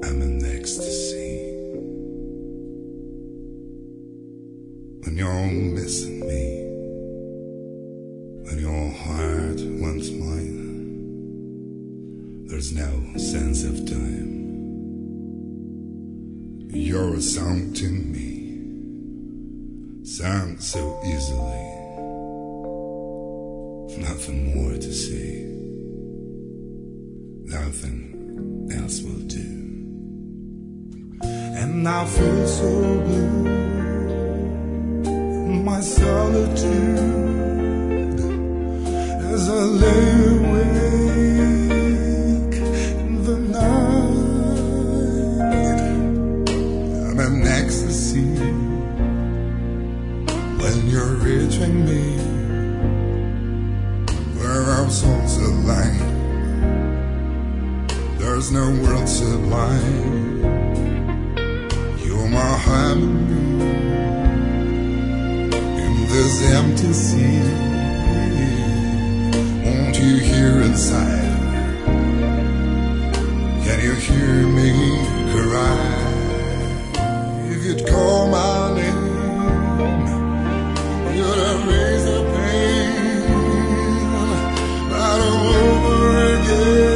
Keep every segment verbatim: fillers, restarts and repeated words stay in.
I'm in ecstasy when you're missing me, when your heart wants mine. There's no sense of time. You're a song to me, sung so easily. Nothing more to say, nothing else will do. And I feel so blue in my solitude as I lay awake in the night. I'm in ecstasy when you're reaching me, where our souls align. There's no world sublime. You're my harmony in this empty sea. Won't you hear inside? Can you hear me cry? If you'd call my name, you'd erase the pain right over again.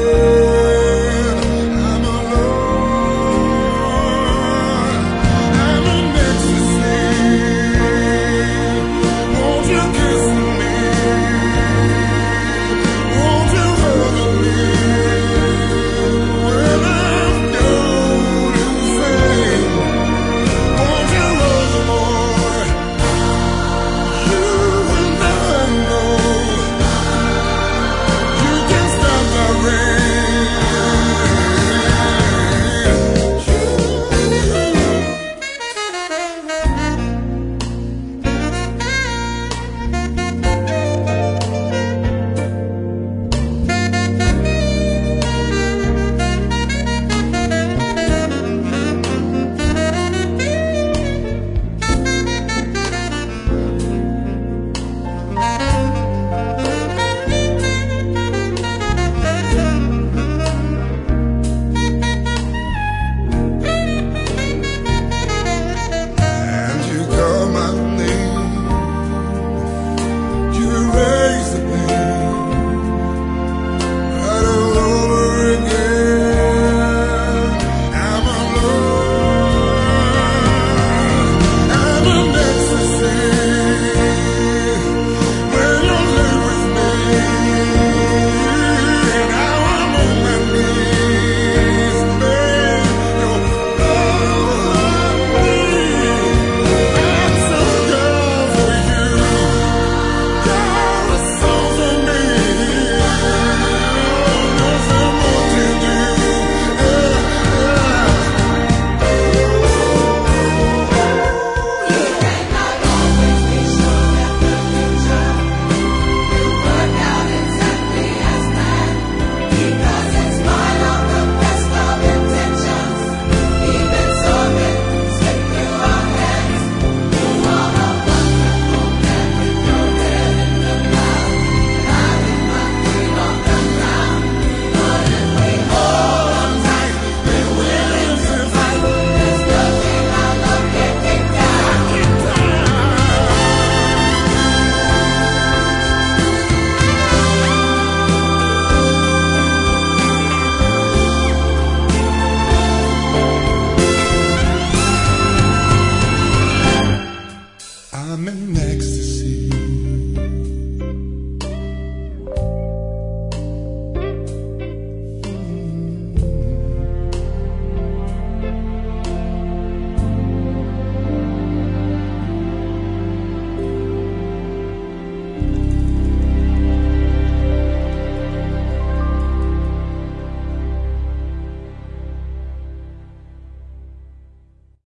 I'm in ecstasy